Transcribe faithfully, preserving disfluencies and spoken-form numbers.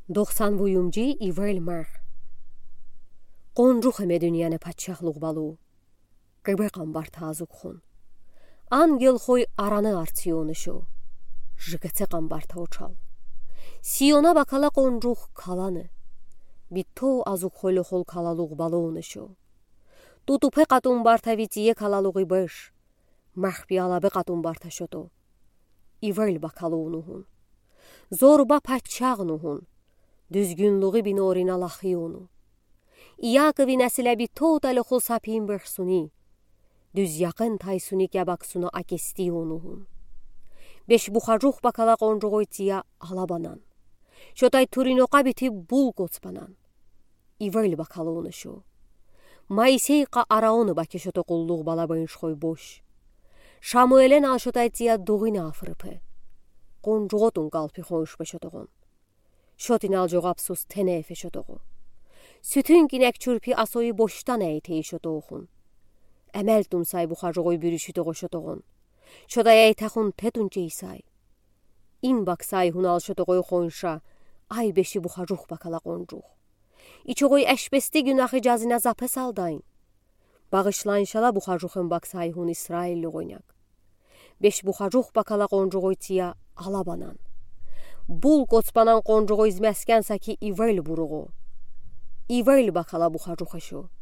doksan buyumcu İvrel Mer. Qonruq eme dünyanı patşahlıq balu. Qıbı qambar tazuk xun. Angel xoy aranı artiyonuşu. Jıgıtı qambar tavçal. Siyona bakala qonruq kalanı. Bitto azuk xolu xol kalaluq balonuşu. Tutupe qatun bartavitiye kalaluği beş. Mahbi alabı qatun bartaşodu. İvrel bakalunuhun. Zorba patşağnuhun. Düzgünlüğü binorin alaxiyonu. İyaqıvi nəsilə bir totalı xol sapin bəxsuni. Düz yaxın taysuni gəbaksunu akesti onuhun. Beş buxacuq bakala qoncuğu itiya alabanan. Şotay turinoqa biti bul qotspanan. İvrel bakalonuşu. Maiseyqa araonu bakı şoto qulluq balabınş xoy boş. Şamuelen aşotay itiya doğin afırıpı. Qoncuğotun qalpi xonş beşotoğun. Şotin alcoğapsus tenefe şotoğu. Sütün ginek çürpi asoyu boştan eyteyi şotoğun. Əməl dumsay buxacuğu bürüşüdü qoşotoğun. Şoday eytəxun tedun ceysay. İn baksay hunal şotoğu xonşa. Ay beşi buxacuq bakala qoncuq. İçoğu əşbesti günahı cazine zapə saldayn. Bağışlayın şala buxacuğun baksay hun İsrailli oynak. Beş buxacuq bakala qoncuğu itiya alabanan. Bul qotspanan qoncuğu izməskənsa ki İvrel buruğu. İvrel bakala buxacuq eşo.